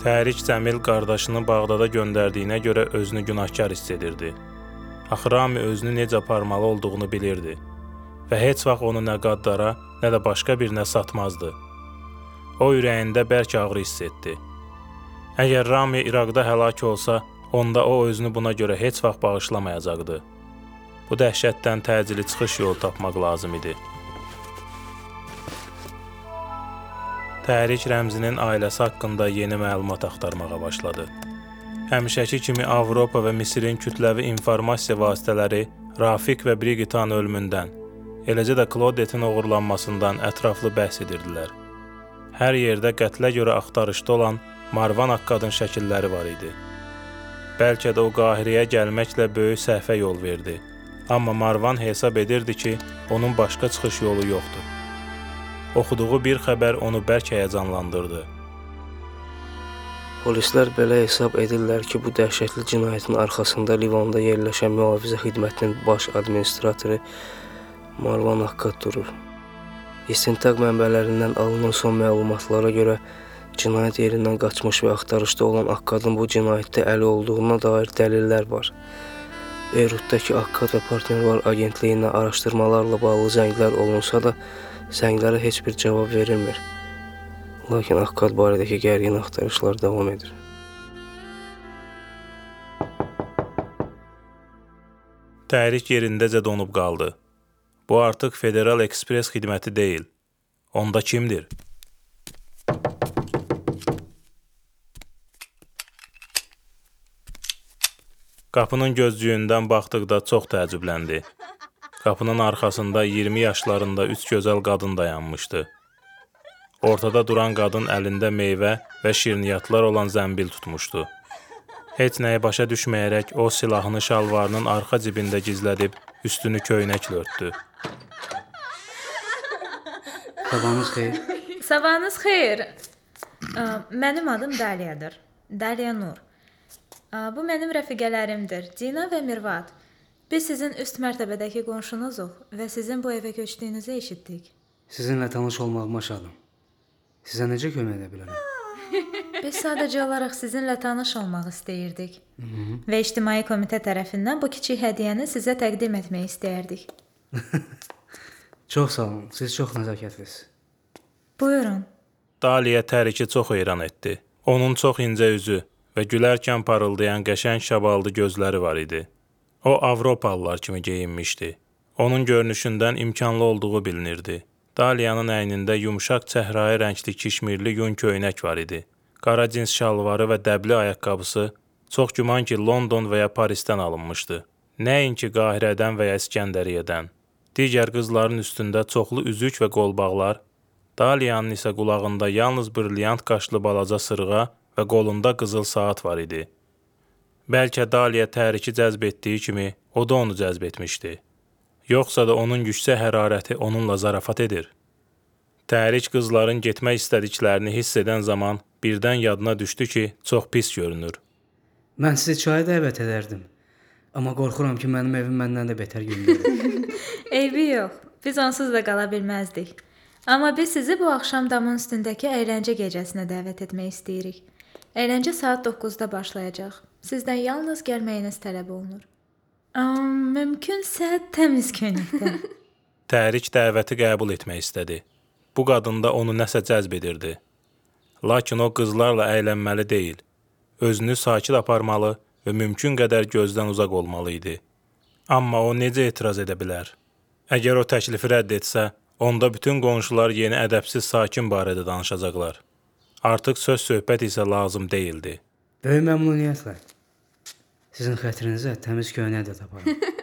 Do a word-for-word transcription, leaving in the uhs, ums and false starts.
Tərik Cəmil qardaşını Bağdada göndərdiyinə görə özünü günahkar hiss edirdi. Axı Rami özünü necə aparmalı olduğunu bilirdi və heç vaxt onu nə qaddara, nə də başqa birinə satmazdı. O ürəyində bərk ağrı hiss etdi. Əgər Rami İraqda həlak olsa, onda o özünü buna görə heç vaxt bağışlamayacaqdı. Bu dəhşətdən təcili çıxış yolu tapmaq lazım idi. Tərik Rəmzinin ailəsi haqqında yeni məlumat axtarmağa başladı. Həmişəki kimi Avropa və Misirin kütləvi informasiya vasitələri Rafiq və Brigitanın ölümündən, eləcə də Claudette'in oğurlanmasından ətraflı bəhs edirdilər. Hər yerdə qətlə görə axtarışda olan Marwan Akkadın şəkilləri var idi. Bəlkə də o Qahirəyə gəlməklə böyük səhvə yol verdi. Amma Marwan hesab edirdi ki, onun başqa çıxış yolu yoxdur. Oxuduğu bir xəbər onu bərk həyəcanlandırdı. Polislər belə hesab edirlər ki, bu dəhşətli cinayətin arxasında Livanda yerləşən mühafizə xidmətinin baş administratoru Marwan Akkad durur. İstintaq mənbələrindən alınan son məlumatlara görə cinayət yerindən qaçmış və axtarışda olan Akkadın bu cinayətdə əli olduğuna dair dəlillər var. Beyrutdakı Akkad və partnyorlar agentliyinə araşdırmalarla bağlı zənglər olunsa da, zənglərə heç bir cavab verilmir. Lakin Akkad barədəki gərgin axtarışlar davam edir. Tərik yerindəcə donub qaldı. Bu artıq Federal Express xidməti deyil. Onda kimdir? Qapının gözcüyündən baxdıqda çox təəccübləndi. Qapının arxasında iyirmi yaşlarında üç gözəl qadın dayanmışdı. Ortada duran qadın əlində meyvə və şirniyyatlar olan zəmbil tutmuşdu. Heç nəyi başa düşməyərək o silahını şalvarının arxa cibində gizlədib üstünü köynəklə örtdü. Sabahınız xeyir. Sabahınız xeyir. Mənim adım Daliyadır. Daliya Nur. Bu mənim rəfiqələrimdir, Dina və Mirvat. Biz sizin üst mərtəbədəki qonşunuzuq və sizin bu evə köçdüyünüzü eşitdik. Sizinlə tanış olmağıma şadım. Sizə necə kömək edə bilərəm? Biz sadəcə olaraq sizinlə tanış olmaq istəyirdik. Və İctimai Komitə tərəfindən bu kiçik hədiyyəni sizə təqdim etmək istəyərdik. Çox sağ olun, siz çox nəzakətlisiniz. Buyurun. Daliya Təriki çox heyran etdi. Onun çox incə üzü və gülərkən parıldayan qəşəng şabaldı gözləri var idi. O, Avropalılar kimi geyinmişdi. Onun görünüşündən imkanlı olduğu bilinirdi. Daliyanın əynində yumşaq çəhrayı rəngli kişmirli yun köynək var idi. Qara cins şalvarı və dəbli ayaqqabısı çox güman ki, London və ya Parisdən alınmışdı. Nəinki Qahirədən və ya İskəndəriyyədən. Digər qızların üstündə çoxlu üzük və qolbaqlar, Daliyanın isə qulağında yalnız brilyant qaşlı balaca sırğa və qolunda qızıl saat var idi. Bəlkə Daliya Təriki cəzb etdiyi kimi, o da onu cəzb etmişdi. Yoxsa da onun yüksək hərarəti onunla zarafat edir. Tərik qızların getmək istədiklərini hiss edən zaman birdən yadına düşdü ki, çox pis görünür. Mən sizi çaya dəvət edərdim. Amma qorxuram ki, mənim evim məndən də betər gündür. Eybi yox, biz onsuz da qala bilməzdik. Amma biz sizi bu axşam damın üstündəki əyləncə gecəsinə dəvət etmək istəyirik. Əyləncə saat doqquzda başlayacaq. Sizdən yalnız gəlməyiniz tələb olunur. Am, mümkünsə təmiz köynəkdə. Tərik dəvəti qəbul etmək istədi. Bu qadında onu nəsə cəzb edirdi. Lakin o qızlarla əylənməli deyil. Özünü sakit aparmalı və mümkün qədər gözdən uzaq olmalı idi. Amma o necə etiraz edə bilər? Əgər o təklifi rədd etsə, onda bütün qonşular yeni ədəbsiz sakin barədə danışacaqlar. Artıq söz söhbət isə lazım deyildi. Böyük məmnuniyyətlə. Sizin xətrinizə təmiz köynək də taparım.